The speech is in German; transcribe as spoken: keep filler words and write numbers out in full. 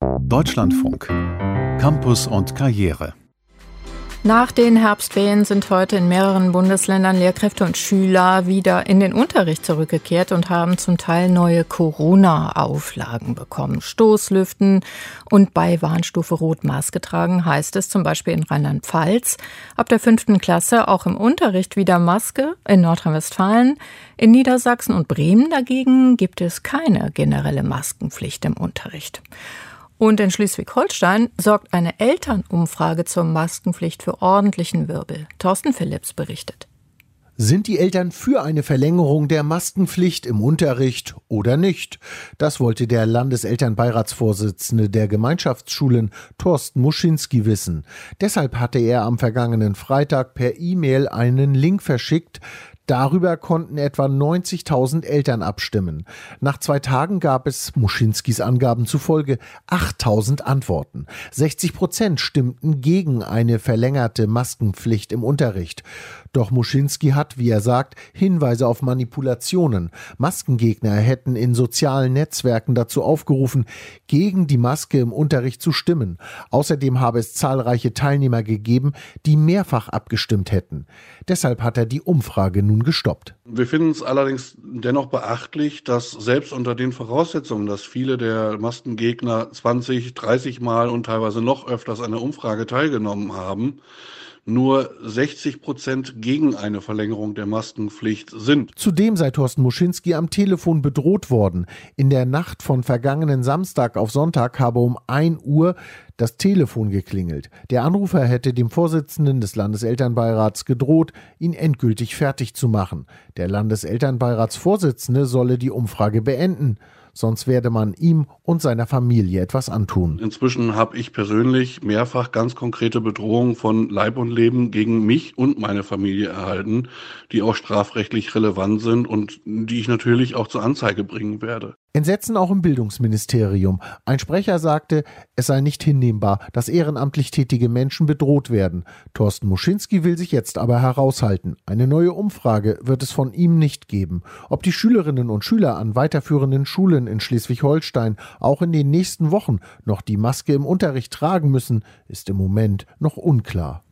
Deutschlandfunk. Campus und Karriere. Nach den Herbstferien sind heute in mehreren Bundesländern Lehrkräfte und Schüler wieder in den Unterricht zurückgekehrt und haben zum Teil neue Corona-Auflagen bekommen. Stoßlüften und bei Warnstufe Rot Maske tragen, heißt es zum Beispiel in Rheinland-Pfalz. Ab der fünften Klasse auch im Unterricht wieder Maske in Nordrhein-Westfalen. In Niedersachsen und Bremen dagegen gibt es keine generelle Maskenpflicht im Unterricht. Und in Schleswig-Holstein sorgt eine Elternumfrage zur Maskenpflicht für ordentlichen Wirbel. Thorsten Philipps berichtet. Sind die Eltern für eine Verlängerung der Maskenpflicht im Unterricht oder nicht? Das wollte der Landeselternbeiratsvorsitzende der Gemeinschaftsschulen, Thorsten Muschinski, wissen. Deshalb hatte er am vergangenen Freitag per E-Mail einen Link verschickt. Darüber konnten etwa neunzigtausend Eltern abstimmen. Nach zwei Tagen gab es, Muschinskis Angaben zufolge, achttausend Antworten. sechzig Prozent stimmten gegen eine verlängerte Maskenpflicht im Unterricht. Doch Muschinski hat, wie er sagt, Hinweise auf Manipulationen. Maskengegner hätten in sozialen Netzwerken dazu aufgerufen, gegen die Maske im Unterricht zu stimmen. Außerdem habe es zahlreiche Teilnehmer gegeben, die mehrfach abgestimmt hätten. Deshalb hat er die Umfrage nun gestoppt. Wir finden es allerdings dennoch beachtlich, dass selbst unter den Voraussetzungen, dass viele der Maskengegner zwanzig, dreißig Mal und teilweise noch öfters an der Umfrage teilgenommen haben, nur sechzig Prozent gegen eine Verlängerung der Maskenpflicht sind. Zudem sei Thorsten Muschinski am Telefon bedroht worden. In der Nacht von vergangenen Samstag auf Sonntag habe um ein Uhr das Telefon geklingelt. Der Anrufer hätte dem Vorsitzenden des Landeselternbeirats gedroht, ihn endgültig fertig zu machen. Der Landeselternbeiratsvorsitzende solle die Umfrage beenden. Sonst werde man ihm und seiner Familie etwas antun. Inzwischen habe ich persönlich mehrfach ganz konkrete Bedrohungen von Leib und Leben gegen mich und meine Familie erhalten, die auch strafrechtlich relevant sind und die ich natürlich auch zur Anzeige bringen werde. Entsetzen auch im Bildungsministerium. Ein Sprecher sagte, es sei nicht hinnehmbar, dass ehrenamtlich tätige Menschen bedroht werden. Thorsten Muschinski will sich jetzt aber heraushalten. Eine neue Umfrage wird es von ihm nicht geben. Ob die Schülerinnen und Schüler an weiterführenden Schulen in Schleswig-Holstein auch in den nächsten Wochen noch die Maske im Unterricht tragen müssen, ist im Moment noch unklar.